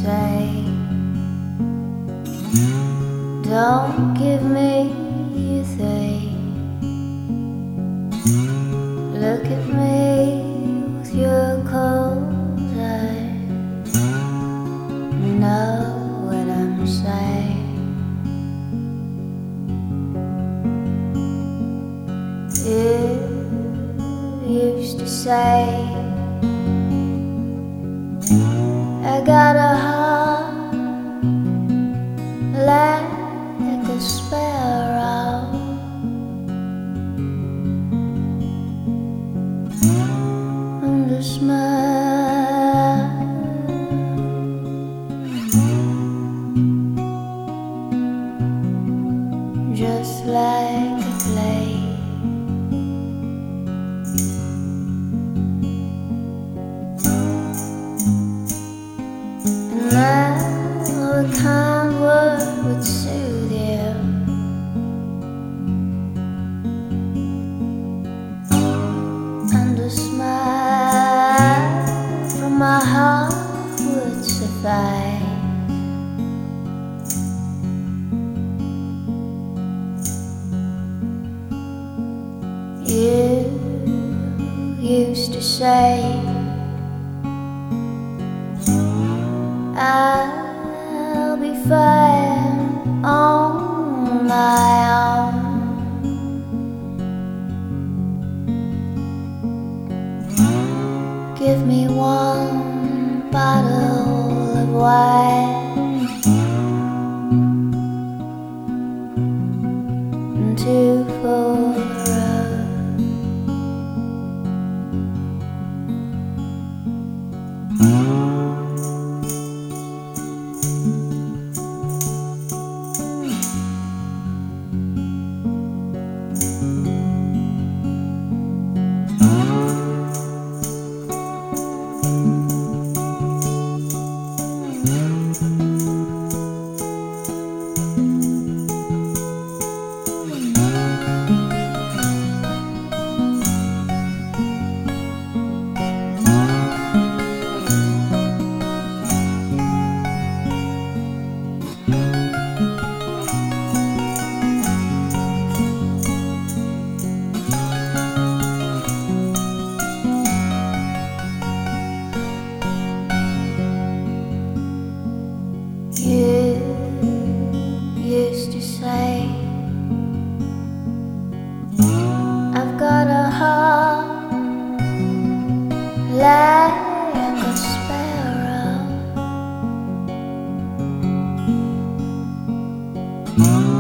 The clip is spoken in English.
say, don't give me a thing. Look at me with your cold eyes. Know what I'm saying. You used to say, I got a heart like a sparrow, and a smile just like a clay. And now a kind word would soothe you, and a smile from my heart would suffice. You used to say, I'll be fine on my own. Give me one bottle of wine and two for the road. You used to say, I've got a heart like a sparrow,